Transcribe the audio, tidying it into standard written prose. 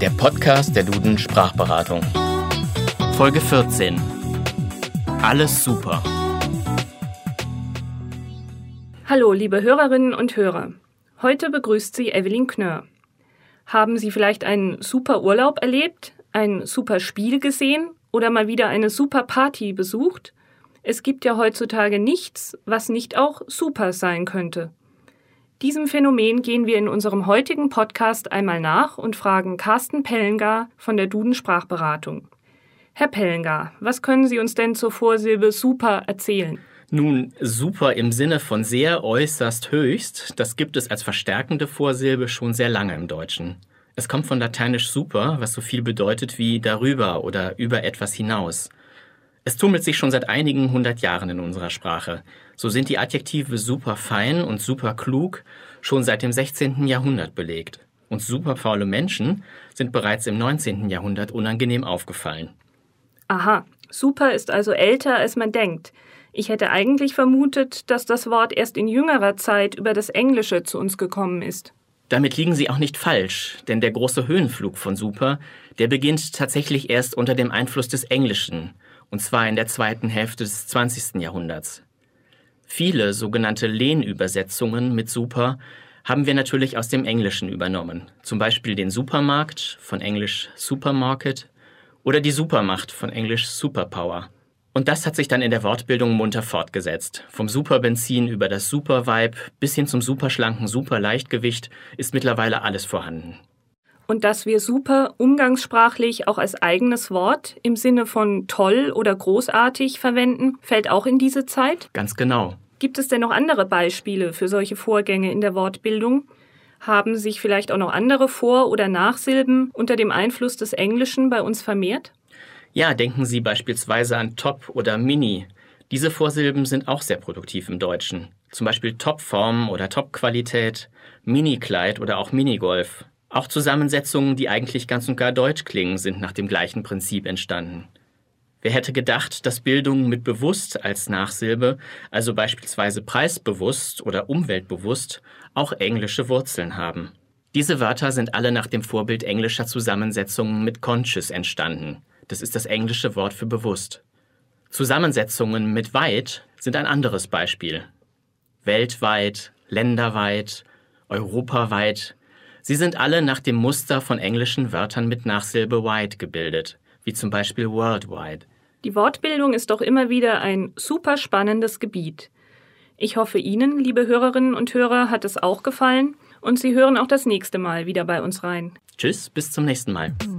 der Podcast der Duden Sprachberatung. Folge 14. Alles super. Hallo, liebe Hörerinnen und Hörer. Heute begrüßt Sie Evelyn Knörr. Haben Sie vielleicht einen super Urlaub erlebt, ein super Spiel gesehen oder mal wieder eine super Party besucht? Es gibt ja heutzutage nichts, was nicht auch super sein könnte. Diesem Phänomen gehen wir in unserem heutigen Podcast einmal nach und fragen Carsten Pellengar von der Duden Sprachberatung. Herr Pellengar, was können Sie uns denn zur Vorsilbe super erzählen? Nun, super im Sinne von sehr, äußerst, höchst, das gibt es als verstärkende Vorsilbe schon sehr lange im Deutschen. Es kommt von lateinisch super, was so viel bedeutet wie darüber oder über etwas hinaus. Es tummelt sich schon seit einigen 100 Jahren in unserer Sprache. So sind die Adjektive super fein und super klug schon seit dem 16. Jahrhundert belegt. Und super faule Menschen sind bereits im 19. Jahrhundert unangenehm aufgefallen. Aha, super ist also älter, als man denkt. Ich hätte eigentlich vermutet, dass das Wort erst in jüngerer Zeit über das Englische zu uns gekommen ist. Damit liegen Sie auch nicht falsch, denn der große Höhenflug von super, der beginnt tatsächlich erst unter dem Einfluss des Englischen, und zwar in der zweiten Hälfte des 20. Jahrhunderts. Viele sogenannte Lehnübersetzungen mit super haben wir natürlich aus dem Englischen übernommen, zum Beispiel den Supermarkt von Englisch Supermarket oder die Supermacht von Englisch Superpower. Und das hat sich dann in der Wortbildung munter fortgesetzt. Vom Superbenzin über das Supervibe bis hin zum superschlanken Superleichtgewicht ist mittlerweile alles vorhanden. Und dass wir super umgangssprachlich auch als eigenes Wort im Sinne von toll oder großartig verwenden, fällt auch in diese Zeit? Ganz genau. Gibt es denn noch andere Beispiele für solche Vorgänge in der Wortbildung? Haben sich vielleicht auch noch andere Vor- oder Nachsilben unter dem Einfluss des Englischen bei uns vermehrt? Ja, denken Sie beispielsweise an Top oder Mini. Diese Vorsilben sind auch sehr produktiv im Deutschen. Zum Beispiel Topform oder Topqualität, Minikleid oder auch Minigolf. Auch Zusammensetzungen, die eigentlich ganz und gar deutsch klingen, sind nach dem gleichen Prinzip entstanden. Wer hätte gedacht, dass Bildung mit bewusst als Nachsilbe, also beispielsweise preisbewusst oder umweltbewusst, auch englische Wurzeln haben. Diese Wörter sind alle nach dem Vorbild englischer Zusammensetzungen mit conscious entstanden. Das ist das englische Wort für bewusst. Zusammensetzungen mit weit sind ein anderes Beispiel. Weltweit, länderweit, europaweit. Sie sind alle nach dem Muster von englischen Wörtern mit Nachsilbe wide gebildet, wie zum Beispiel worldwide. Die Wortbildung ist doch immer wieder ein super spannendes Gebiet. Ich hoffe, Ihnen, liebe Hörerinnen und Hörer, hat es auch gefallen und Sie hören auch das nächste Mal wieder bei uns rein. Tschüss, bis zum nächsten Mal.